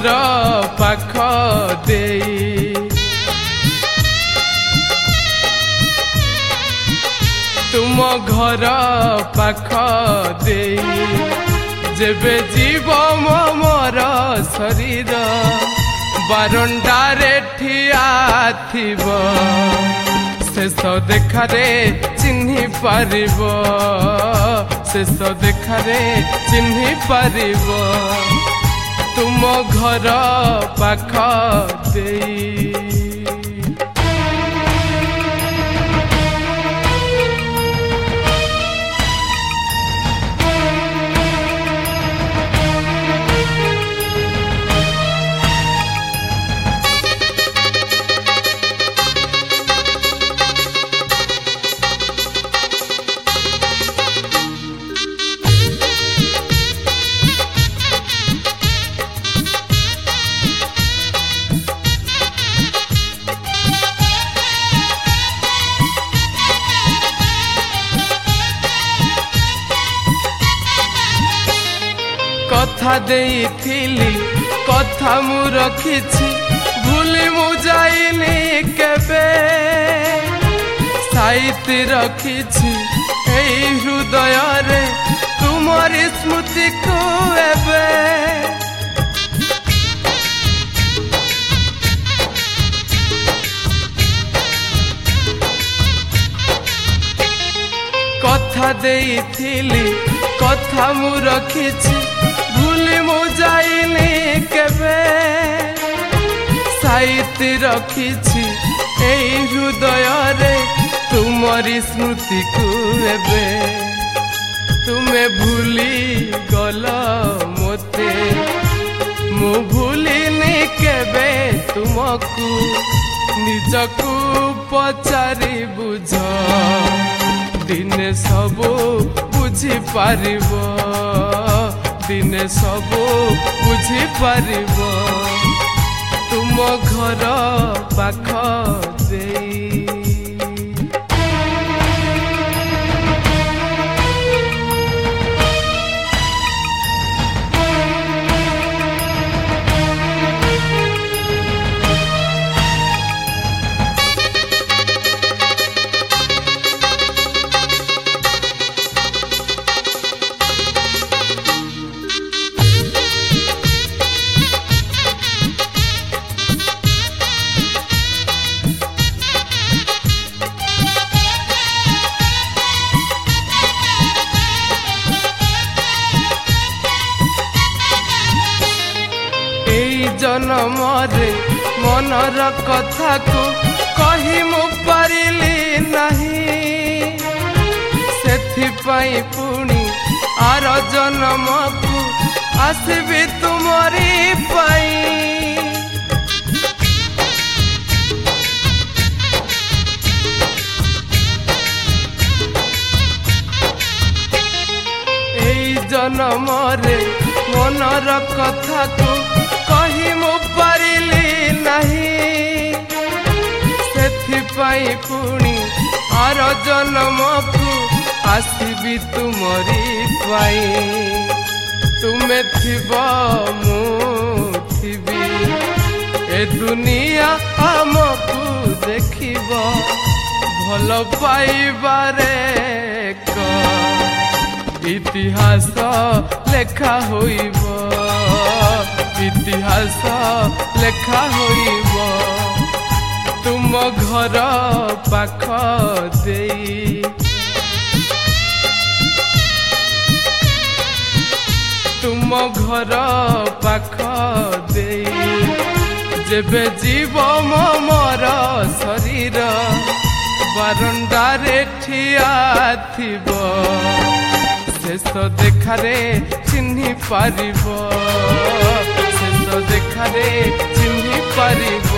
घर पाख देई तुम घर पाख देई जेबे जीव मोर शरीर बारंडारे ठिया थिब शेष देखारे चिन्हि पारिब शेष देखारे चिन्हि पारिब तुम घर पाख देई कथा देइथिली कथा मु रखिछि भूली मु जाइनी केबे साहित्य रखिछि एई हृदय रे तुमरी स्मृति को एबे कथा देइथिली कथा मु रखिछि भूली मु जाइनी केबे साहित्य रखिछि एई हृदय रे तुमरी स्मृति को एबे तुमे भूली गल मोते मु भूलिनी केबे तुमको निजको पचारि बुझ दिने सबु बुझी पारिब दिने सबु बुझी पारिब तुम घर पाख देई जन्म रे मनर कथा को कही मु पारिली नहीं सेथि पाई पुणी आर जन्म को आसबी तुमरी पाई एई जन्म रे मनर कथा को कही मु पारिली नहीं सेथि पाई पुणी आर जन्म को आसबी तुमरी पाई तुमे थिब मु थिबी ए दुनिया हमकु देखिब भल पाइबारे इतिहास लेखा होइब इतिहास लेखा होइब तुम घर पाख देई तुम घर पाख देई जेबे जीव मोर शरीर बारंडारे ठिया थिब शेष देखारे चिन्हि पारिब शेष देखारे चिन्हि पारिब